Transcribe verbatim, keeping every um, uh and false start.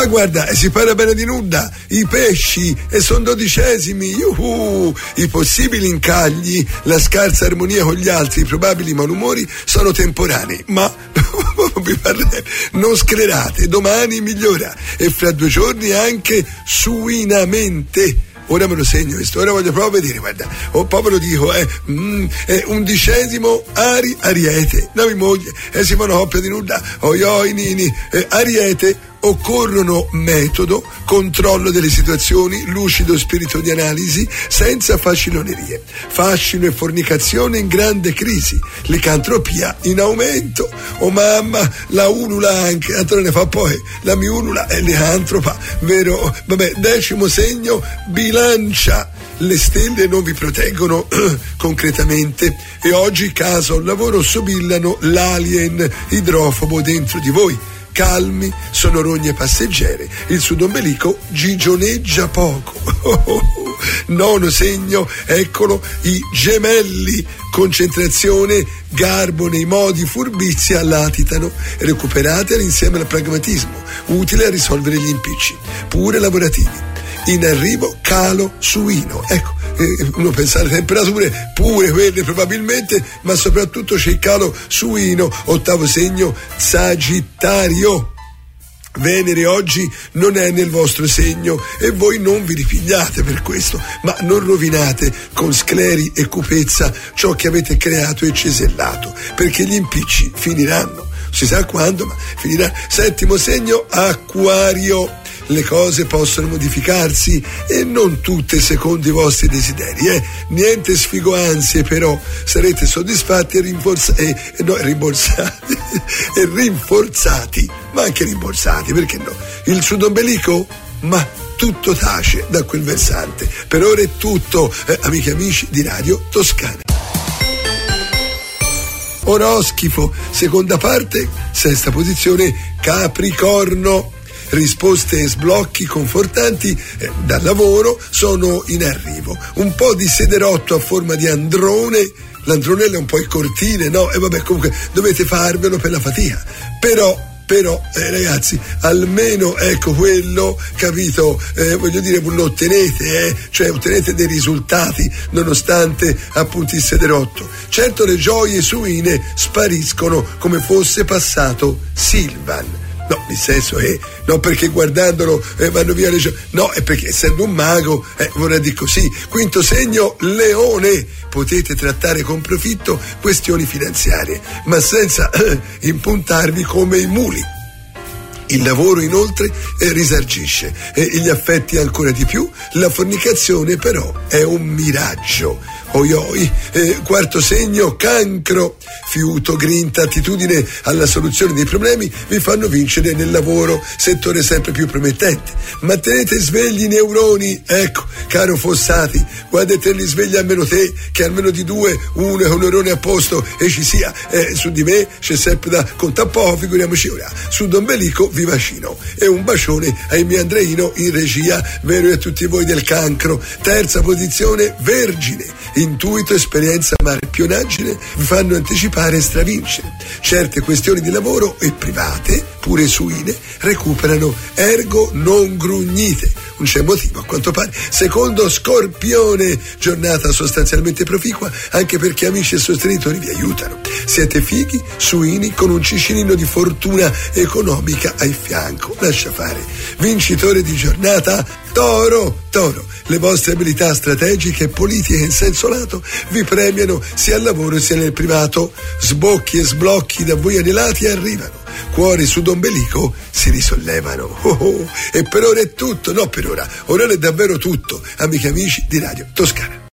Ah, guarda, e si parla bene di nuda, i pesci, e sono dodicesimi, yuhu. I possibili incagli, la scarsa armonia con gli altri, i probabili malumori sono temporanei, ma vi parlerò, non sclerate, domani migliora, e fra due giorni anche suinamente. Ora me lo segno questo, ora voglio proprio vedere, guarda, o proprio lo dico, eh, mm, eh, undicesimo Ari, Ariete, la mia moglie, e eh, si fa una coppia di nuda, oi oi nini, eh, Ariete, occorrono metodo, controllo delle situazioni, lucido spirito di analisi, senza facilonerie, fascino e fornicazione in grande crisi, licantropia in aumento, oh mamma, la ulula anche, tanto ne fa poi, la mia ulula è licantropa, vero? Vabbè, decimo segno, bilancia. Le stelle non vi proteggono concretamente e oggi, caso al lavoro, sobillano l'alien idrofobo dentro di voi. Calmi, sono rogne passeggere, il sudombelico gigioneggia poco. Nono segno, eccolo, i gemelli, concentrazione, garbo nei modi, furbizia latitano, recuperate insieme al pragmatismo, utile a risolvere gli impicci, pure lavorativi. In arrivo calo suino, ecco, eh, uno pensa alle temperature, pure quelle probabilmente, ma soprattutto c'è il calo suino, ottavo segno, Sagittario. Venere oggi non è nel vostro segno e voi non vi ripigliate per questo, ma non rovinate con scleri e cupezza ciò che avete creato e cesellato, perché gli impicci finiranno, si sa quando, ma finirà. Settimo segno, Acquario. Le cose possono modificarsi e non tutte secondo i vostri desideri, eh? Niente sfigo ansie, però sarete soddisfatti e, rinforza- e, e no, rimborsati e rinforzati, ma anche rimborsati, perché no? Il sudombelico? Ma tutto tace da quel versante. Per ora è tutto, eh, amiche e amici di Radio Toscana. Oroscifo, seconda parte, sesta posizione, Capricorno. Risposte e sblocchi confortanti eh, dal lavoro sono in arrivo. Un po' di sederotto a forma di androne, l'andronello è un po' il cortile, no? E vabbè, comunque dovete farvelo per la fatica. Però, però, eh, ragazzi, almeno ecco quello, capito? Eh, voglio dire, lo ottenete, eh? Cioè ottenete dei risultati nonostante appunto il sederotto. Certo, le gioie suine spariscono come fosse passato Silvan. No, nel senso è, non perché guardandolo eh, vanno via le gioie, no, è perché essendo un mago, eh, vorrei dire così. Quinto segno, Leone, potete trattare con profitto questioni finanziarie, ma senza eh, impuntarvi come i muli. Il lavoro inoltre eh, risarcisce e gli affetti ancora di più, la fornicazione però è un miraggio. Oi oi, eh, quarto segno, Cancro, fiuto, grinta, attitudine alla soluzione dei problemi vi fanno vincere nel lavoro, settore sempre più promettente. Mantenete svegli i neuroni, ecco, caro Fossati, guarda te li svegli almeno te, che almeno di due, uno è un neurone a posto e ci sia, eh, su di me c'è sempre da contare poco, figuriamoci ora, su Dombelico vi vacino, e un bacione ai miei Andreino in regia, vero, e a tutti voi del Cancro. Terza posizione, Vergine. Intuito, esperienza, amare e pionaggine vi fanno anticipare e stravincere. Certe questioni di lavoro e private, pure suine, recuperano, ergo non grugnite. Non c'è motivo a quanto pare. Secondo Scorpione, giornata sostanzialmente proficua anche perché amici e sostenitori vi aiutano. Siete fighi, suini, con un cicinino di fortuna economica al fianco. Lascia fare. Vincitore di giornata, Toro, Toro. Le vostre abilità strategiche e politiche in senso lato vi premiano sia al lavoro sia nel privato. Sbocchi e sblocchi da voi anelati arrivano. Cuori su Dombelico si risollevano. Oh oh. E per ora è tutto, no per ora, ora è davvero tutto, amiche e amici di Radio Toscana.